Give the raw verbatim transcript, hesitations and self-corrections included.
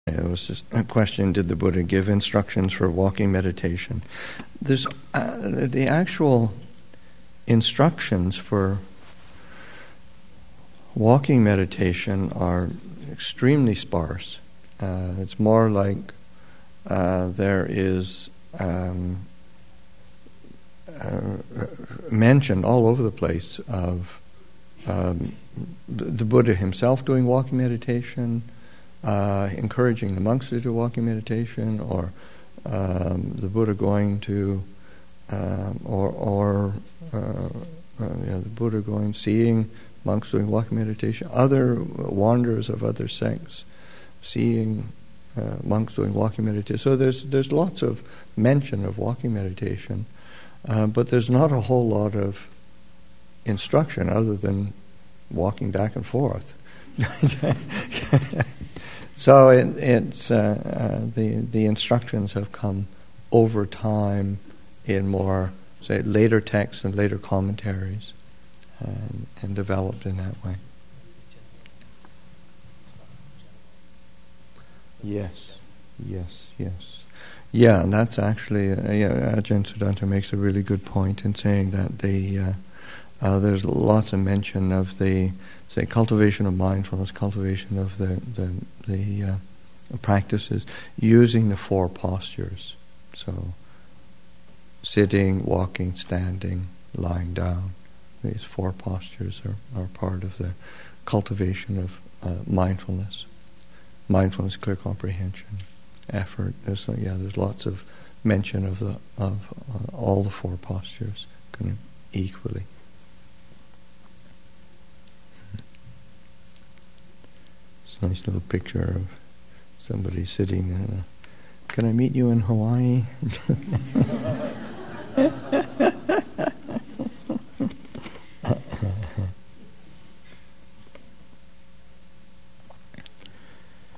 It was just a question, did the Buddha give instructions for walking meditation? There's uh, the actual instructions for walking meditation are extremely sparse. Uh, it's more like uh, there is um, uh, mention all over the place of um, the Buddha himself doing walking meditation, Uh, encouraging the monks to do walking meditation, or um, the Buddha going to, um, or or uh, uh, yeah, the Buddha going seeing monks doing walking meditation, other wanderers of other sects seeing uh, monks doing walking meditation. So there's there's lots of mention of walking meditation, uh, but there's not a whole lot of instruction other than walking back and forth. So it, it's uh, uh, the the instructions have come over time in more, say, later texts and later commentaries, and, and developed in that way. Yes, yes, yes, yeah. And that's actually uh, yeah. Ajahn Suddhanta makes a really good point in saying that the uh, uh, there's lots of mention of the, say, cultivation of mindfulness, cultivation of the the, the uh, practices using the four postures. So, sitting, walking, standing, lying down. These four postures are, are part of the cultivation of uh, mindfulness. Mindfulness, clear comprehension, effort. There's, yeah, there's lots of mention of the of uh, all the four postures kind of equally. It's a nice little picture of somebody sitting. Uh, Can I meet you in Hawaii?